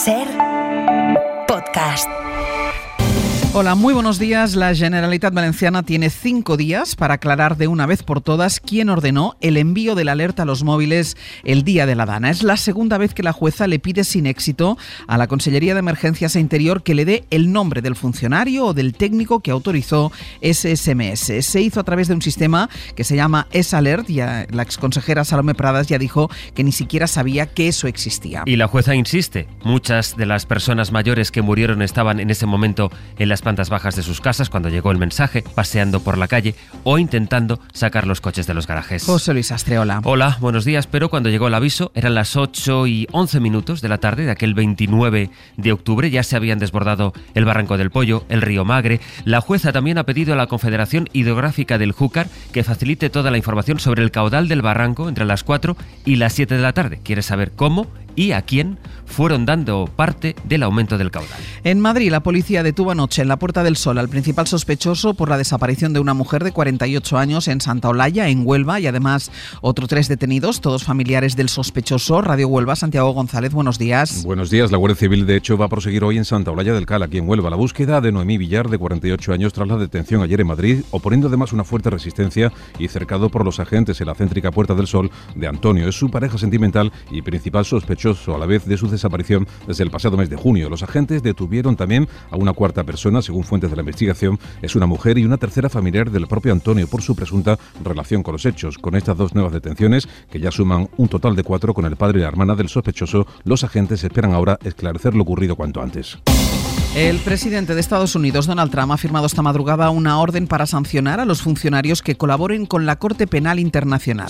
SER Podcast. Hola, muy buenos días. La Generalitat Valenciana tiene 5 días para aclarar de una vez por todas quién ordenó el envío de la alerta a los móviles el día de la Dana. Es la segunda vez que la jueza le pide sin éxito a la Consellería de Emergencias e Interior que le dé el nombre del funcionario o del técnico que autorizó ese SMS. Se hizo a través de un sistema que se llama S-Alert y la exconsejera Salomé Pradas ya dijo que ni siquiera sabía que eso existía. Y la jueza insiste, muchas de las personas mayores que murieron estaban en ese momento en las plantas bajas de sus casas cuando llegó el mensaje, paseando por la calle o intentando sacar los coches de los garajes. José Luis Astreola. Hola, buenos días, pero cuando llegó el aviso eran las 8:11 de la tarde de aquel 29 de octubre, ya se habían desbordado el Barranco del Pollo, el río Magre. La jueza también ha pedido a la Confederación Hidrográfica del Júcar que facilite toda la información sobre el caudal del barranco entre las 4 y las 7 de la tarde. Quiere saber cómo y a quién fueron dando parte del aumento del caudal. En Madrid, la policía detuvo anoche en la Puerta del Sol al principal sospechoso por la desaparición de una mujer de 48 años en Santa Olalla, en Huelva, y además otros 3 detenidos, todos familiares del sospechoso. Radio Huelva, Santiago González, buenos días. Buenos días. La Guardia Civil, de hecho, va a proseguir hoy en Santa Olalla del Cal, aquí en Huelva, la búsqueda de Noemí Villar, de 48 años, tras la detención ayer en Madrid, oponiendo además una fuerte resistencia y cercado por los agentes en la céntrica Puerta del Sol de Antonio. Es su pareja sentimental y principal sospechoso a la vez de su desaparición desde el pasado mes de junio. Los agentes detuvieron también a una cuarta persona, según fuentes de la investigación, es una mujer y una tercera familiar del propio Antonio por su presunta relación con los hechos. Con estas 2 nuevas detenciones, que ya suman un total de 4 con el padre y la hermana del sospechoso, los agentes esperan ahora esclarecer lo ocurrido cuanto antes. El presidente de Estados Unidos, Donald Trump, ha firmado esta madrugada una orden para sancionar a los funcionarios que colaboren con la Corte Penal Internacional.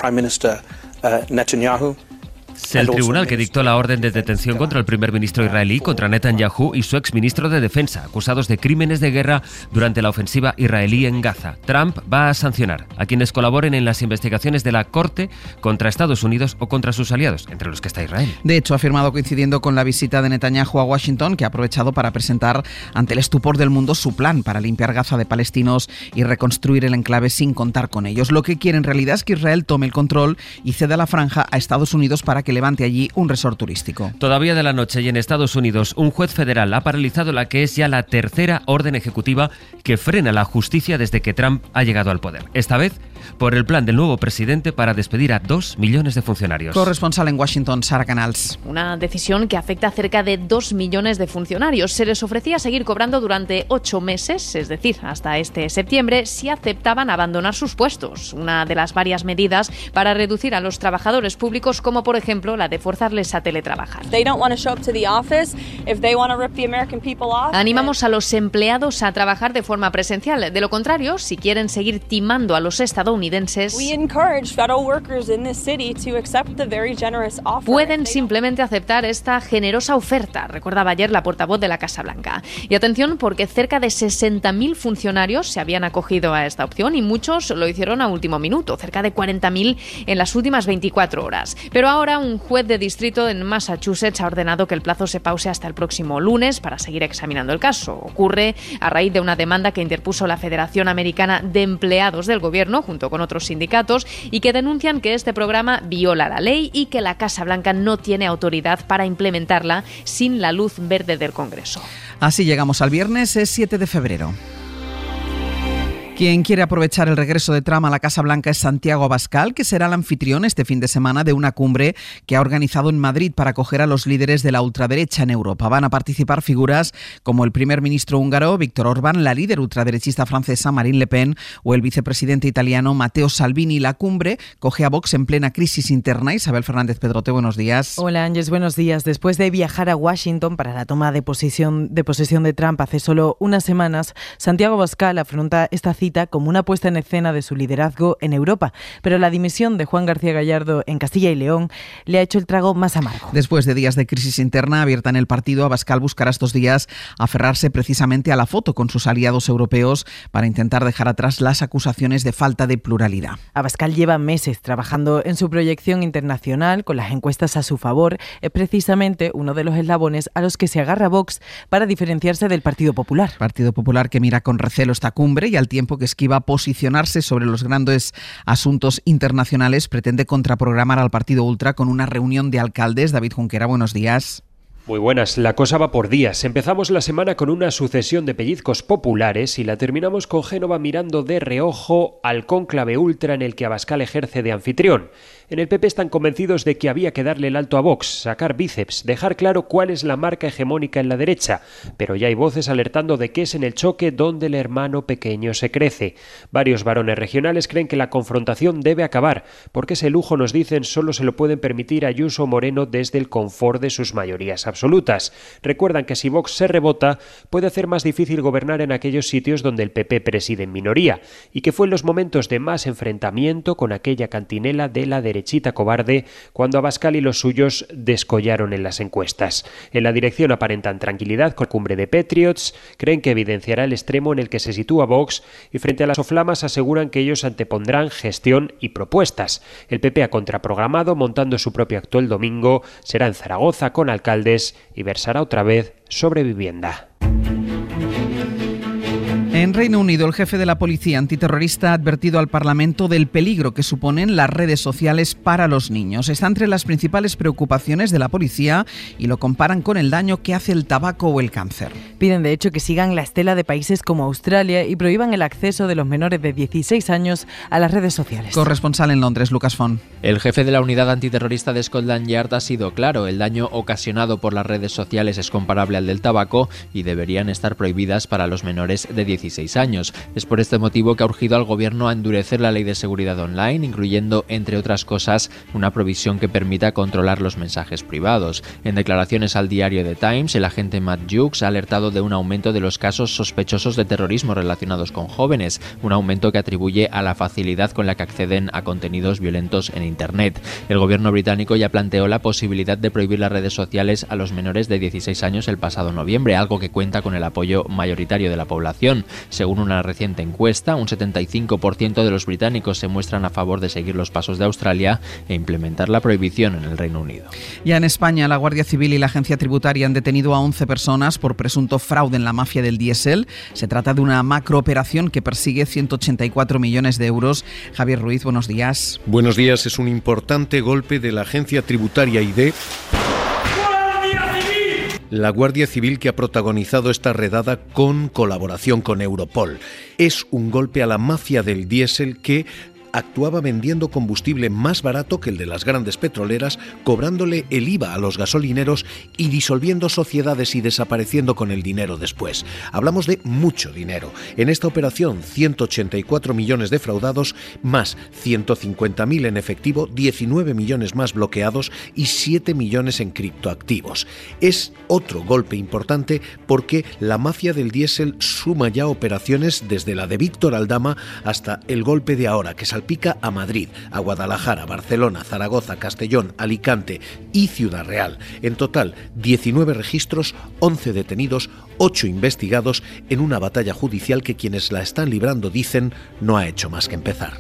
El tribunal que dictó la orden de detención contra el primer ministro israelí, contra Netanyahu y su exministro de Defensa, acusados de crímenes de guerra durante la ofensiva israelí en Gaza. Trump va a sancionar a quienes colaboren en las investigaciones de la Corte contra Estados Unidos o contra sus aliados, entre los que está Israel. De hecho, ha firmado coincidiendo con la visita de Netanyahu a Washington, que ha aprovechado para presentar ante el estupor del mundo su plan para limpiar Gaza de palestinos y reconstruir el enclave sin contar con ellos. Lo que quiere en realidad es que Israel tome el control y ceda la franja a Estados Unidos para que levante allí un resort turístico. Todavía de la noche y en Estados Unidos, un juez federal ha paralizado la que es ya la tercera orden ejecutiva que frena la justicia desde que Trump ha llegado al poder. Esta vez por el plan del nuevo presidente para despedir a 2 millones de funcionarios. Corresponsal en Washington, Sara Canals. Una decisión que afecta a cerca de 2 millones de funcionarios. Se les ofrecía seguir cobrando durante 8 meses, es decir, hasta este septiembre, si aceptaban abandonar sus puestos. Una de las varias medidas para reducir a los trabajadores públicos, como por ejemplo la de forzarles a teletrabajar. Animamos a los empleados a trabajar de forma presencial. De lo contrario, si quieren seguir timando a los estadounidenses, pueden simplemente aceptar esta generosa oferta, recordaba ayer la portavoz de la Casa Blanca. Y atención, porque cerca de 60.000 funcionarios se habían acogido a esta opción y muchos lo hicieron a último minuto, cerca de 40.000 en las últimas 24 horas. Pero ahora un juez de distrito en Massachusetts ha ordenado que el plazo se pause hasta el próximo lunes para seguir examinando el caso. Ocurre a raíz de una demanda que interpuso la Federación Americana de Empleados del Gobierno, junto con otros sindicatos, y que denuncian que este programa viola la ley y que la Casa Blanca no tiene autoridad para implementarla sin la luz verde del Congreso. Así llegamos al viernes, es 7 de febrero. Quien quiere aprovechar el regreso de Trump a la Casa Blanca es Santiago Abascal, que será el anfitrión este fin de semana de una cumbre que ha organizado en Madrid para acoger a los líderes de la ultraderecha en Europa. Van a participar figuras como el primer ministro húngaro Viktor Orbán, la líder ultraderechista francesa Marine Le Pen o el vicepresidente italiano Matteo Salvini. La cumbre coge a Vox en plena crisis interna. Isabel Fernández Pedrote, buenos días. Hola Ángeles, buenos días. Después de viajar a Washington para la toma de posesión de Trump hace solo unas semanas, Santiago Abascal afronta esta cita como una puesta en escena de su liderazgo en Europa, pero la dimisión de Juan García Gallardo en Castilla y León le ha hecho el trago más amargo. Después de días de crisis interna abierta en el partido, Abascal buscará estos días aferrarse precisamente a la foto con sus aliados europeos para intentar dejar atrás las acusaciones de falta de pluralidad. Abascal lleva meses trabajando en su proyección internacional con las encuestas a su favor. Es precisamente uno de los eslabones a los que se agarra Vox para diferenciarse del Partido Popular. Partido Popular que mira con recelo esta cumbre y al tiempo que esquiva posicionarse sobre los grandes asuntos internacionales, pretende contraprogramar al partido ultra con una reunión de alcaldes. David Junquera, buenos días. Muy buenas, la cosa va por días. Empezamos la semana con una sucesión de pellizcos populares y la terminamos con Génova mirando de reojo al cónclave ultra en el que Abascal ejerce de anfitrión. En el PP están convencidos de que había que darle el alto a Vox, sacar bíceps, dejar claro cuál es la marca hegemónica en la derecha, pero ya hay voces alertando de que es en el choque donde el hermano pequeño se crece. Varios varones regionales creen que la confrontación debe acabar, porque ese lujo, nos dicen, solo se lo pueden permitir Ayuso o Moreno desde el confort de sus mayorías absolutas. Recuerdan que si Vox se rebota, puede hacer más difícil gobernar en aquellos sitios donde el PP preside en minoría, y que fue en los momentos de más enfrentamiento con aquella cantinela de la derechita cobarde cuando Abascal y los suyos descollaron en las encuestas. En la dirección aparentan tranquilidad con la cumbre de Patriots, creen que evidenciará el extremo en el que se sitúa Vox y frente a las soflamas aseguran que ellos antepondrán gestión y propuestas. El PP ha contraprogramado montando su propio acto el domingo, será en Zaragoza con alcaldes y versará otra vez sobre vivienda. En Reino Unido, el jefe de la policía antiterrorista ha advertido al Parlamento del peligro que suponen las redes sociales para los niños. Está entre las principales preocupaciones de la policía y lo comparan con el daño que hace el tabaco o el cáncer. Piden, de hecho, que sigan la estela de países como Australia y prohíban el acceso de los menores de 16 años a las redes sociales. Corresponsal en Londres, Lucas Font. El jefe de la unidad antiterrorista de Scotland Yard ha sido claro: el daño ocasionado por las redes sociales es comparable al del tabaco y deberían estar prohibidas para los menores de 16 años. Es por este motivo que ha urgido al gobierno a endurecer la ley de seguridad online, incluyendo, entre otras cosas, una provisión que permita controlar los mensajes privados. En declaraciones al diario The Times, el agente Matt Hughes ha alertado de un aumento de los casos sospechosos de terrorismo relacionados con jóvenes, un aumento que atribuye a la facilidad con la que acceden a contenidos violentos en Internet. El gobierno británico ya planteó la posibilidad de prohibir las redes sociales a los menores de 16 años el pasado noviembre, algo que cuenta con el apoyo mayoritario de la población. Según una reciente encuesta, un 75% de los británicos se muestran a favor de seguir los pasos de Australia e implementar la prohibición en el Reino Unido. Ya en España, la Guardia Civil y la Agencia Tributaria han detenido a 11 personas por presunto fraude en la mafia del diésel. Se trata de una macrooperación que persigue 184 millones de euros. Javier Ruiz, buenos días. Buenos días. Es un importante golpe de la Agencia Tributaria y de la Guardia Civil, que ha protagonizado esta redada con colaboración con Europol. Es un golpe a la mafia del diésel que actuaba vendiendo combustible más barato que el de las grandes petroleras, cobrándole el IVA a los gasolineros y disolviendo sociedades y desapareciendo con el dinero después. Hablamos de mucho dinero. En esta operación, 184 millones defraudados, más 150.000 en efectivo, 19 millones más bloqueados y 7 millones en criptoactivos. Es otro golpe importante porque la mafia del diésel suma ya operaciones desde la de Víctor Aldama hasta el golpe de ahora, que salpica a Madrid, a Guadalajara, Barcelona, Zaragoza, Castellón, Alicante y Ciudad Real. En total, 19 registros, 11 detenidos, 8 investigados en una batalla judicial que quienes la están librando dicen no ha hecho más que empezar.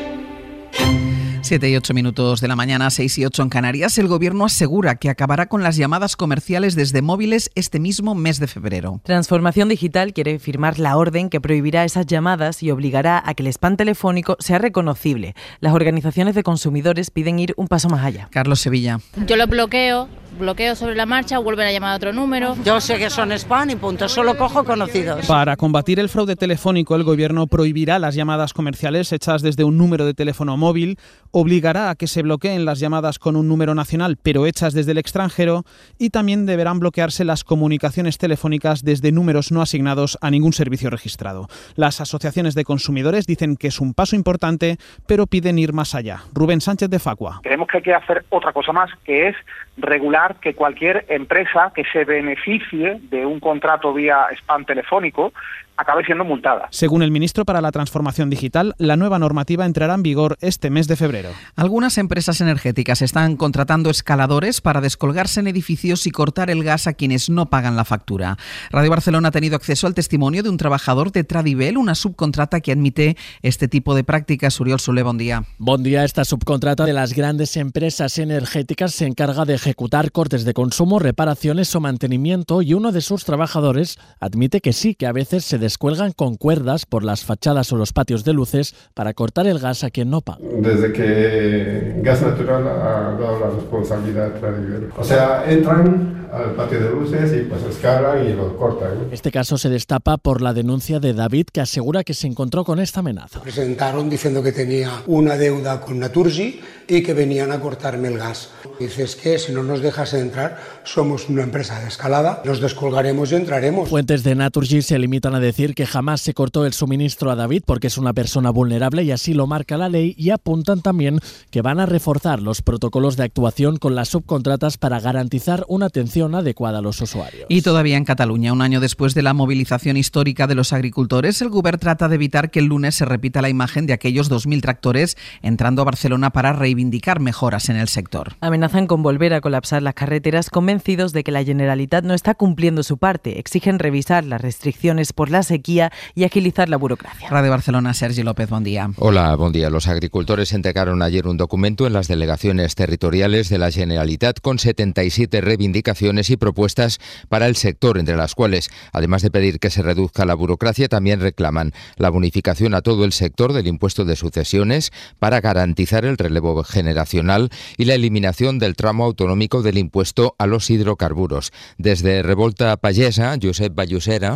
7 y 8 minutos de la mañana, 6 y 8 en Canarias. El gobierno asegura que acabará con las llamadas comerciales desde móviles este mismo mes de febrero. Transformación Digital quiere firmar la orden que prohibirá esas llamadas y obligará a que el spam telefónico sea reconocible. Las organizaciones de consumidores piden ir un paso más allá. Carlos Sevilla. Yo lo bloqueo sobre la marcha, vuelven a llamar a otro número. Yo sé que son spam y punto, solo cojo conocidos. Para combatir el fraude telefónico, el gobierno prohibirá las llamadas comerciales hechas desde un número de teléfono móvil, obligará a que se bloqueen las llamadas con un número nacional pero hechas desde el extranjero y también deberán bloquearse las comunicaciones telefónicas desde números no asignados a ningún servicio registrado. Las asociaciones de consumidores dicen que es un paso importante, pero piden ir más allá. Rubén Sánchez de Facua. Creemos que hay que hacer otra cosa más, que es regular que cualquier empresa que se beneficie de un contrato vía spam telefónico acabe siendo multada. Según el ministro para la Transformación Digital, la nueva normativa entrará en vigor este mes de febrero. Algunas empresas energéticas están contratando escaladores para descolgarse en edificios y cortar el gas a quienes no pagan la factura. Radio Barcelona ha tenido acceso al testimonio de un trabajador de Tradibel, una subcontrata que admite este tipo de prácticas. Uriol Soler, buen día. Buen día. Esta subcontrata de las grandes empresas energéticas se encarga de ejecutar cortes de consumo, reparaciones o mantenimiento, y uno de sus trabajadores admite que sí, que a veces se descuelgan con cuerdas por las fachadas o los patios de luces para cortar el gas a quien no paga. Desde que Gas Natural ha dado la responsabilidad a Tradibel. O sea, entran al patio de luces y pues escala y lo corta. Este caso se destapa por la denuncia de David, que asegura que se encontró con esta amenaza. Presentaron diciendo que tenía una deuda con Naturgy y que venían a cortarme el gas. Dices que si no nos dejas entrar, somos una empresa de escalada, nos descolgaremos y entraremos. Fuentes de Naturgy se limitan a decir que jamás se cortó el suministro a David porque es una persona vulnerable y así lo marca la ley, y apuntan también que van a reforzar los protocolos de actuación con las subcontratas para garantizar una atención adecuada a los usuarios. Y todavía en Cataluña, un año después de la movilización histórica de los agricultores, el Govern trata de evitar que el lunes se repita la imagen de aquellos 2.000 tractores entrando a Barcelona para reivindicar mejoras en el sector. Amenazan con volver a colapsar las carreteras, convencidos de que la Generalitat no está cumpliendo su parte. Exigen revisar las restricciones por la sequía y agilizar la burocracia. Radio Barcelona, Sergi López, buen día. Hola, buen día. Los agricultores entregaron ayer un documento en las delegaciones territoriales de la Generalitat con 77 reivindicaciones y propuestas para el sector, entre las cuales, además de pedir que se reduzca la burocracia, también reclaman la bonificación a todo el sector del impuesto de sucesiones para garantizar el relevo generacional y la eliminación del tramo autonómico del impuesto a los hidrocarburos. Desde Revolta Pagesa, Josep Ballosera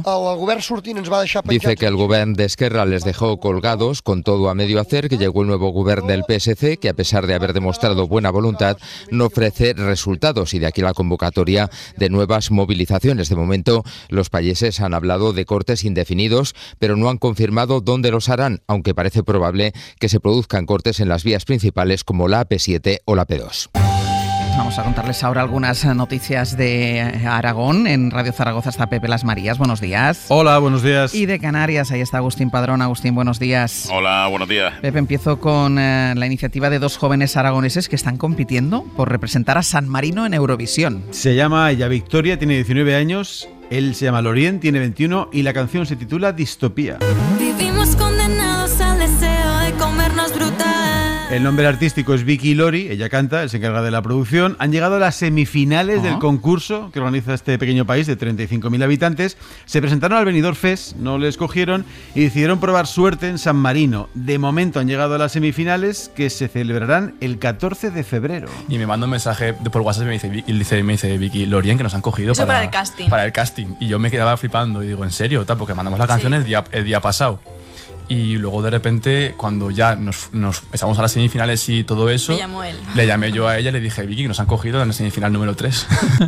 dice que el gobierno de Esquerra les dejó colgados con todo a medio hacer, que llegó el nuevo gobierno del PSC, que a pesar de haber demostrado buena voluntad, no ofrece resultados, y de aquí la convocatoria de nuevas movilizaciones. De momento, los payeses han hablado de cortes indefinidos, pero no han confirmado dónde los harán, aunque parece probable que se produzcan cortes en las vías principales como la AP7 o la P2. Vamos a contarles ahora algunas noticias de Aragón. En Radio Zaragoza está Pepe Las Marías. Buenos días. Hola, buenos días. Y de Canarias, ahí está Agustín Padrón. Agustín, buenos días. Hola, buenos días. Pepe, empiezo con la iniciativa de dos jóvenes aragoneses que están compitiendo por representar a San Marino en Eurovisión. Se llama ella Victoria, tiene 19 años, él se llama Lorien, tiene 21 y la canción se titula Distopía. Vivimos condenados al deseo de comernos brutal. El nombre artístico es Vicky Lori, ella canta, él se encarga de la producción. Han llegado a las semifinales del concurso que organiza este pequeño país de 35.000 habitantes. Se presentaron al Benidorm Fest, no les escogieron y decidieron probar suerte en San Marino. De momento han llegado a las semifinales, que se celebrarán el 14 de febrero. Y me manda un mensaje por WhatsApp y me dice Vicky Lorien que nos han cogido para el casting. Para el casting. Y yo me quedaba flipando y digo, ¿en serio? Porque mandamos la canción el día pasado. Y luego de repente, cuando ya nos estamos a las semifinales y todo eso, le llamé yo a ella y le dije, Vicky, que nos han cogido en la semifinal número 3.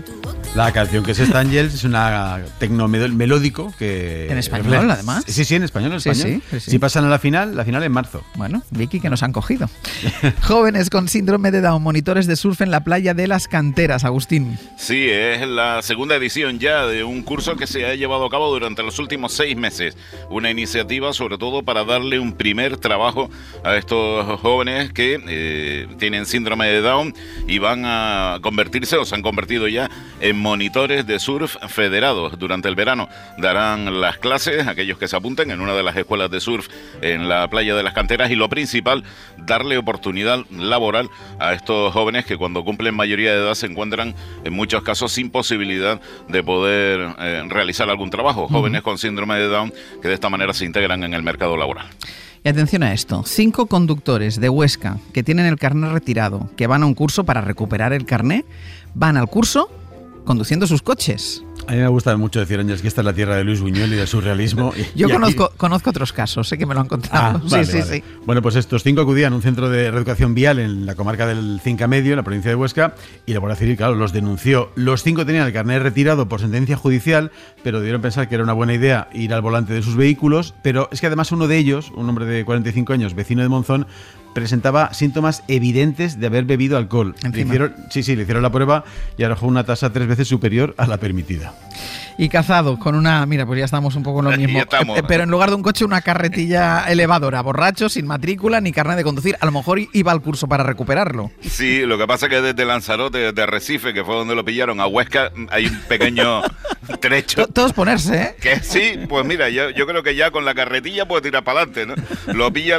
La canción que es Angels es una tecno melódico que... ¿En español, además? Sí, en español. Sí. Si pasan a la final en marzo. Bueno, Vicky, que nos han cogido. Jóvenes con síndrome de Down, monitores de surf en la playa de Las Canteras, Agustín. Sí, es la segunda edición ya de un curso que se ha llevado a cabo durante los últimos 6 meses. Una iniciativa sobre todo para darle un primer trabajo a estos jóvenes que tienen síndrome de Down y van a convertirse, o se han convertido ya, en monitores de surf federados. Durante el verano darán las clases, aquellos que se apunten en una de las escuelas de surf en la playa de Las Canteras, y lo principal, darle oportunidad laboral a estos jóvenes que cuando cumplen mayoría de edad se encuentran en muchos casos sin posibilidad de poder realizar algún trabajo. Jóvenes con síndrome de Down que de esta manera se integran en el mercado laboral. Y atención a esto, 5 conductores de Huesca que tienen el carnet retirado, que van a un curso para recuperar el carnet, van al curso conduciendo sus coches. A mí me gusta mucho decir, Ángel, que esta es la tierra de Luis Buñuel y del surrealismo. Yo conozco otros casos, sé que me lo han contado. Sí. Bueno, pues estos 5 acudían a un centro de reeducación vial en la comarca del Cinca Medio, en la provincia de Huesca, y la Guardia Civil, claro, los denunció. Los 5 tenían el carnet retirado por sentencia judicial, pero debieron pensar que era una buena idea ir al volante de sus vehículos. Pero es que además uno de ellos, un hombre de 45 años, vecino de Monzón, presentaba síntomas evidentes de haber bebido alcohol. Le hicieron la prueba y arrojó una tasa 3 veces superior a la permitida. Y cazado con una... Mira, pues ya estamos un poco en lo mismo. Pero en lugar de un coche, una carretilla elevadora. Borracho, sin matrícula, ni carnet de conducir. A lo mejor iba al curso para recuperarlo. Sí, lo que pasa es que desde Lanzarote, de Arrecife, que fue donde lo pillaron, a Huesca, hay un pequeño trecho. Todos ponerse, ¿eh? Que sí, pues mira, yo creo que ya con la carretilla puede tirar para adelante, ¿no? Lo pilla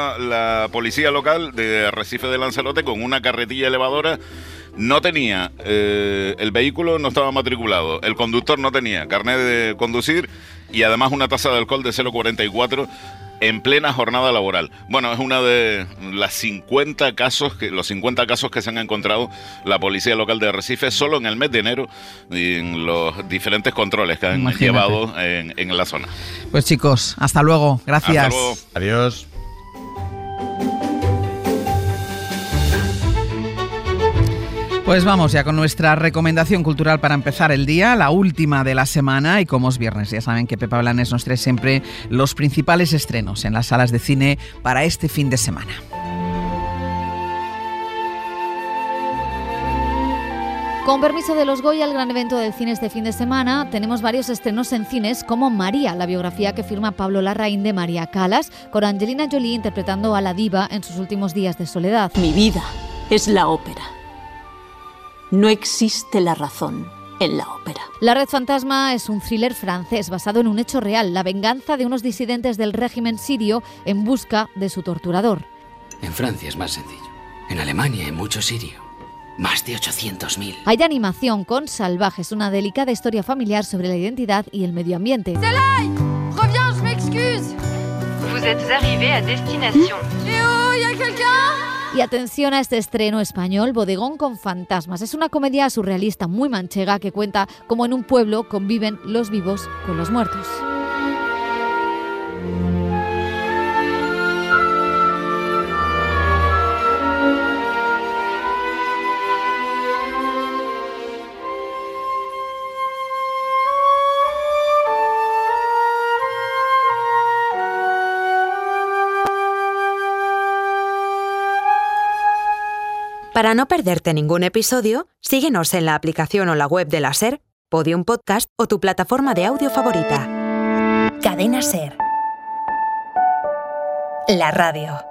la policía local de Arrecife de Lanzarote con una carretilla elevadora. No tenía, el vehículo no estaba matriculado, el conductor no tenía carnet de conducir y además una tasa de alcohol de 0,44. en plena jornada laboral. Bueno, es una de los 50 casos que se han encontrado la policía local de Arrecife solo en el mes de enero y en los diferentes controles que han llevado en la zona. Pues chicos, hasta luego. Gracias. Hasta luego. Adiós. Pues vamos ya con nuestra recomendación cultural para empezar el día, la última de la semana, y como es viernes, ya saben que Pepa Blanes nos trae siempre los principales estrenos en las salas de cine para este fin de semana. Con permiso de los Goya, el gran evento del cine este fin de semana, tenemos varios estrenos en cines como María, la biografía que firma Pablo Larraín de María Callas, con Angelina Jolie interpretando a la diva en sus últimos días de soledad. Mi vida es la ópera. No existe la razón en la ópera. La Red Fantasma es un thriller francés basado en un hecho real, la venganza de unos disidentes del régimen sirio en busca de su torturador. En Francia es más sencillo. En Alemania hay mucho sirio. Más de 800.000. Hay animación con Salvajes, una delicada historia familiar sobre la identidad y el medio ambiente. Zelay, reviens, je m'excuse. Vous êtes arrivé à destination. ¿Y hay quelqu'un? Y atención a este estreno español, Bodegón con fantasmas. Es una comedia surrealista muy manchega que cuenta cómo en un pueblo conviven los vivos con los muertos. Para no perderte ningún episodio, síguenos en la aplicación o la web de la SER, Podium Podcast o tu plataforma de audio favorita. Cadena SER. La radio.